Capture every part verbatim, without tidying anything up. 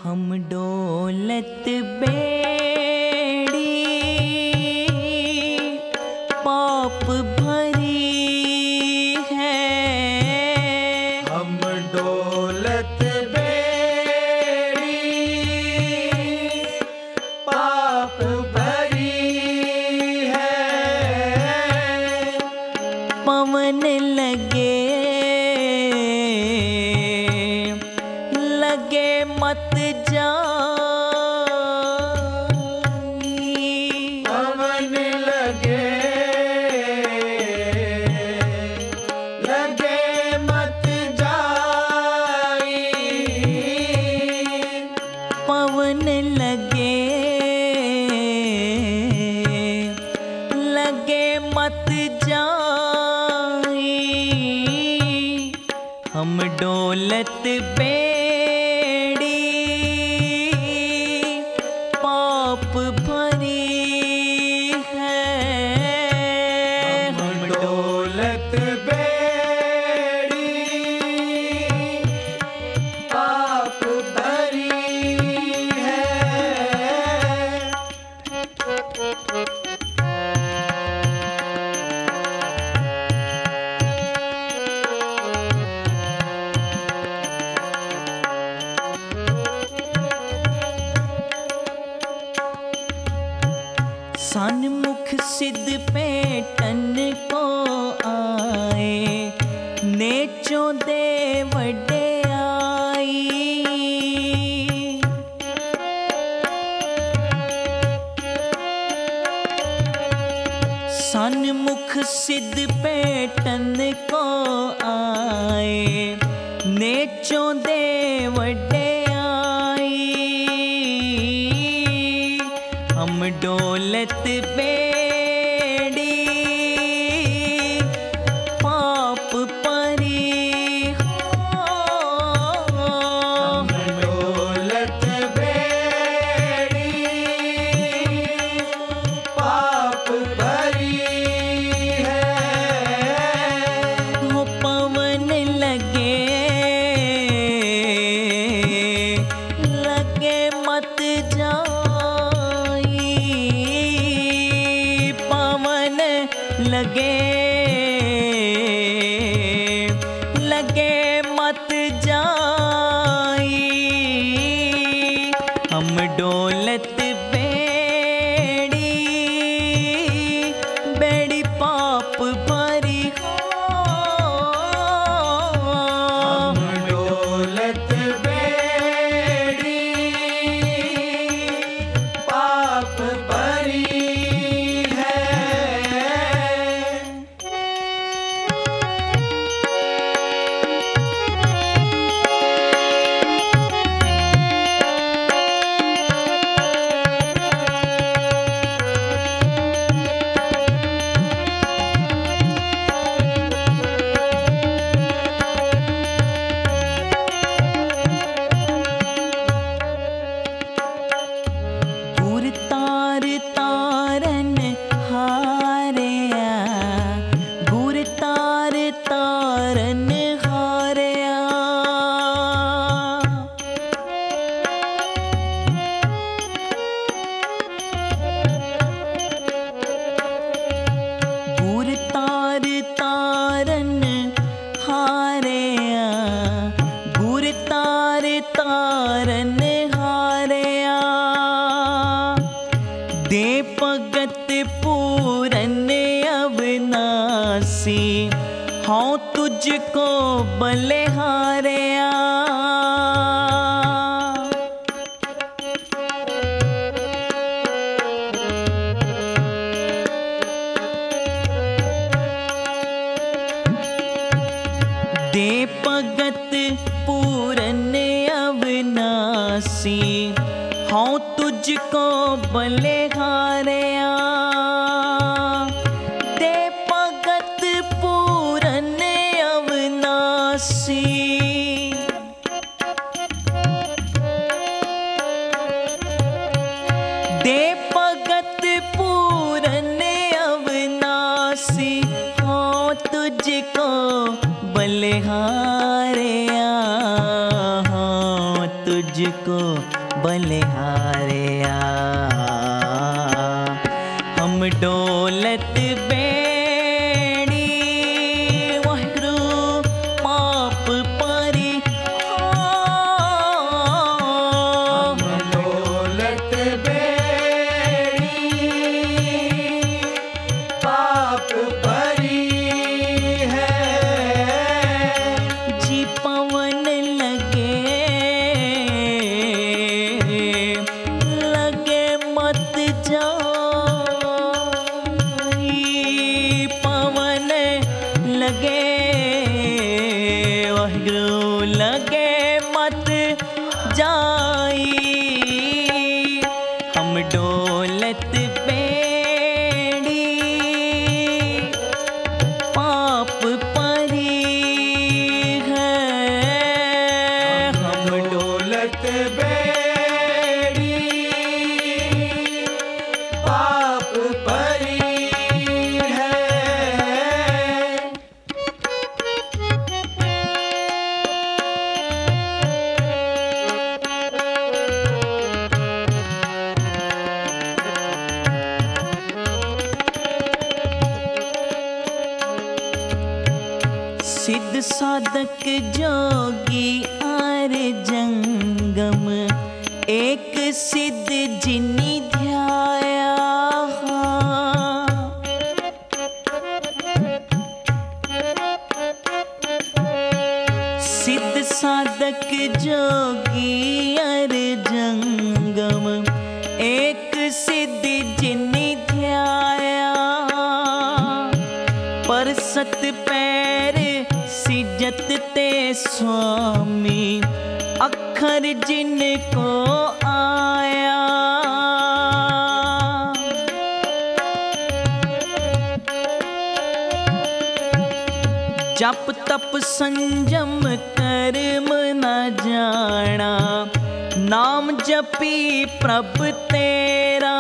हम डोलत बेड़ी पाप भरी है। हम डोलत बेड़ी पाप भरी है। पवन लगे लगे मत जाई। पवन लगे लगे मत जाई। पवन लगे लगे मत जाई। हम डोलत बेड़ी पाप भरी है। हम डोलत बेड़ी पाप भरी है। सन्मुख सिद्ध पेटन को आए नेचों दे वड्डे आई। सन्मुख सिद्ध पेटन को आए नेचों दे वड्डे आई। हम डोलत बेड़ी पाप परी हो। हम डोलत बेड़ी पाप भरी है। हो पवन लगे लगे मत जाई। पवन लगे लगे मत जाई। हम डोलत बेड़ी बेड़ी पाप भरी हो। हम डोलत बेड़ी पाप भरी है। गुर तार तारन हारया गुर तार तारन हारया। गुर तार तारन हारया गुर तार तारन हारया। दे भगत पूरन अविनाशी हाँ तुझको बलिहारया। दे भगत पूरन अविनाशी हाँ तुझको बलिहारया। दे भगत पूरन अविनाशी दे भगत पूरन अविनाशी हाँ तुझको बलिहारया। हाँ तुझको बलिहारिया। हम डोलत बेड़ी वाहिगुरु पाप परी हम डोलत बेड़ी पाप भरी है। जी पवन लगे लगे मत जाई, पवन लगे वाहिगुरु लगे मत जाई। हम डोलत बेड़ी पाप परी है। हम डोलत बेड़ी पाप भरी है। सिद्ध साधक जोगी आर जंगम, एक सिद्ध जिनी ध्याया। सिद्ध साधक जोगी अर जंगम, एक सिद्ध जिनी ध्याया। पर सत पैर सिजत ते स्वामी, अखर जिनको आया। जप तप संयम कर्म न जाना, नाम जपी प्रभ तेरा।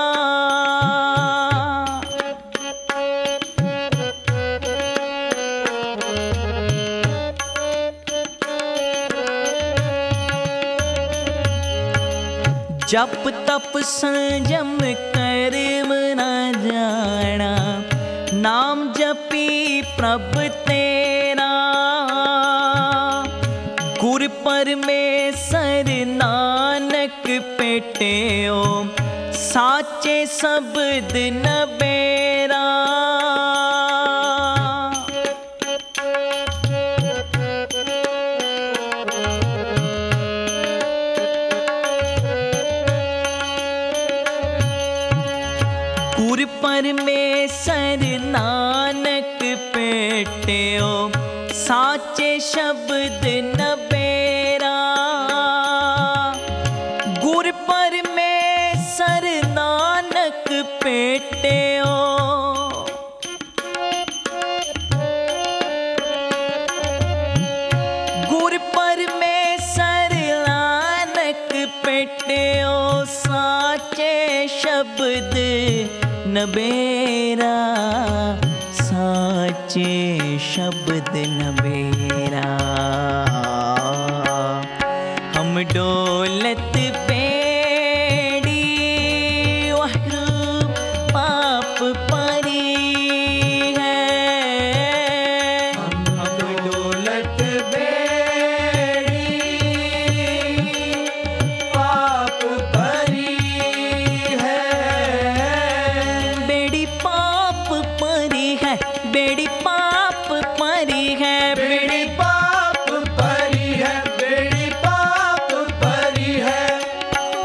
जप तप संयम कर्म न जाना, नाम जपी प्रभ तेरा। गुर परमेश्वर नानक पेटियो, साचे शब्द नबेरा। गुर परमेश्वर नानक पेटियो, साचे शब्द नबेरा। गुर परमेश्वर नानक पेटियो, गुर परमेश्वर नानक पेटियो, साचे शब्द नबेरा। साचे शब्द नबेरा। हम डोलत बेड़ी वाहिगुरु पाप परी है। हम डोलत बेड़ी पाप भरी है। बेड़ी पाप परी है, बेड़ी पाप परी है, बेड़ी पाप भरी है, बेड़ी पाप भरी है।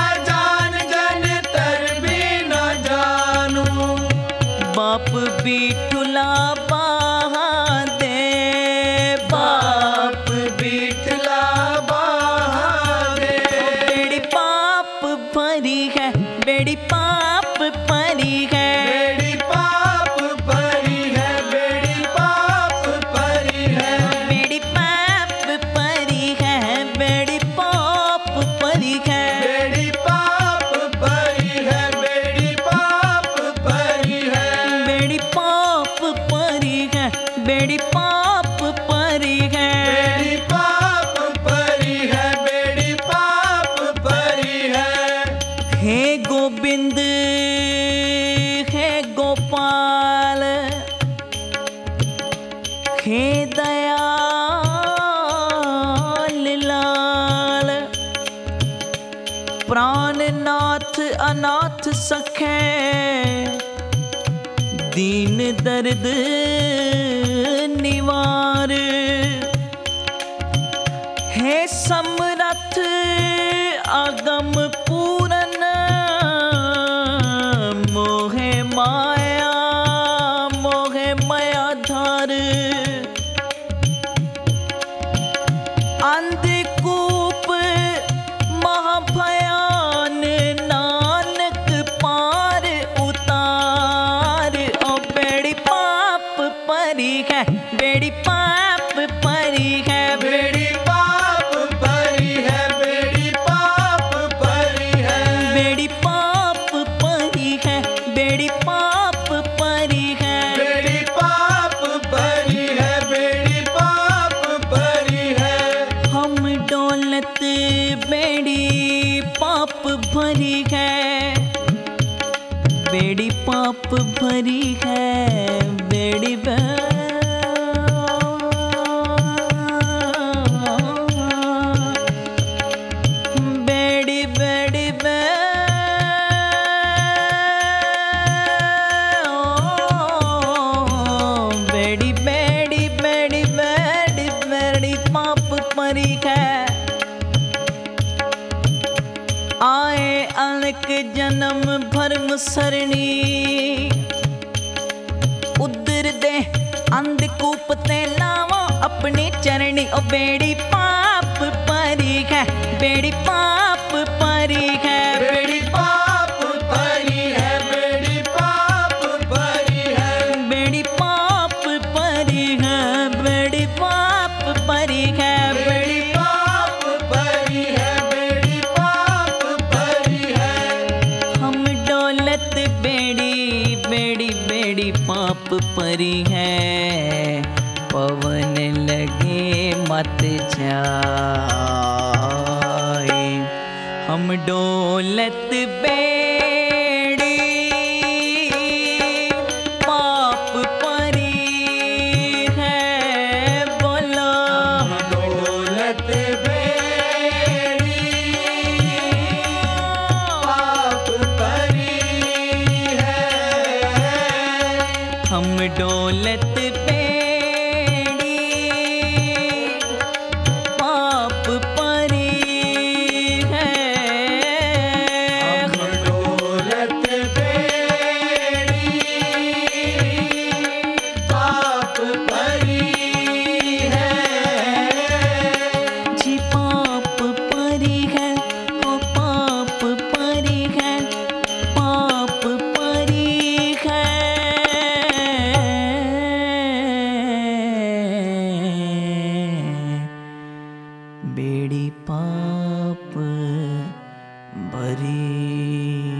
परी है, बेड़ी पाप परी है। बेड़ी पाप परी है, बेड़ी पाप परी है। बेड़ी पाप परी है, बेड़ी पाप परी है। बेड़ी पाप परी है, बेड़ी पाप परी है। बेड़ी पाप परी है, बेड़ी पाप परी है। बेड़ी पाप परी है, बेड़ी पाप परी है। हे गोविंद हे गोपाल हे दयाल लाल, प्राणनाथ अनाथ सखे, दीन दर्द निवार। हे समरथ अगम पूरन, मोहे माया मोहे माया धार। अंधकूप महाभयान, नानक पार उतार। ओ बेड़ी पाप परी है, बेड़ी पाप परी है। बेड़ी पाप परी है, बेड़ी पाप परी है। बेड़ी पाप परी है, बेड़ी पाप परी है। बेड़ी पाप परी है, बेड़ी पाप परी है। हम दौलत बेड़ी पाप भरी है, बेड़ी पाप भरी है। बेड़ी बेड़ी बेड़ी बे बेड़ी बेड़ी बेड़ी बेड़ी बेड़ी पाप परी है। आए अनेक जन्म भरम सरणी, उदर दे अंधकूप ते लावा अपनी चरणी। ओ बेड़ी पाप परी है, बेड़ी पाप परी है। बेड़ी पाप परी है, बेड़ी पाप परी है। बेड़ी पाप परी है, बेड़ी पाप परी है। बेड़ी पाप परी है, बेड़ी पाप परी है। हम दौलत बेड़ी बेड़ी बेड़ी पाप परी है। पवन लगे मत जाए, हम दौलत बेड़ी पाप परी है। बोलो दौलत बेड़ी पाप परी है। हम दौलत बेड़ी पाप परी है। हम दौलत बेड़ी पाप परी है। जी पाप परी है, ओ पाप परी है, पाप परी है। बेड़ी पाप भरी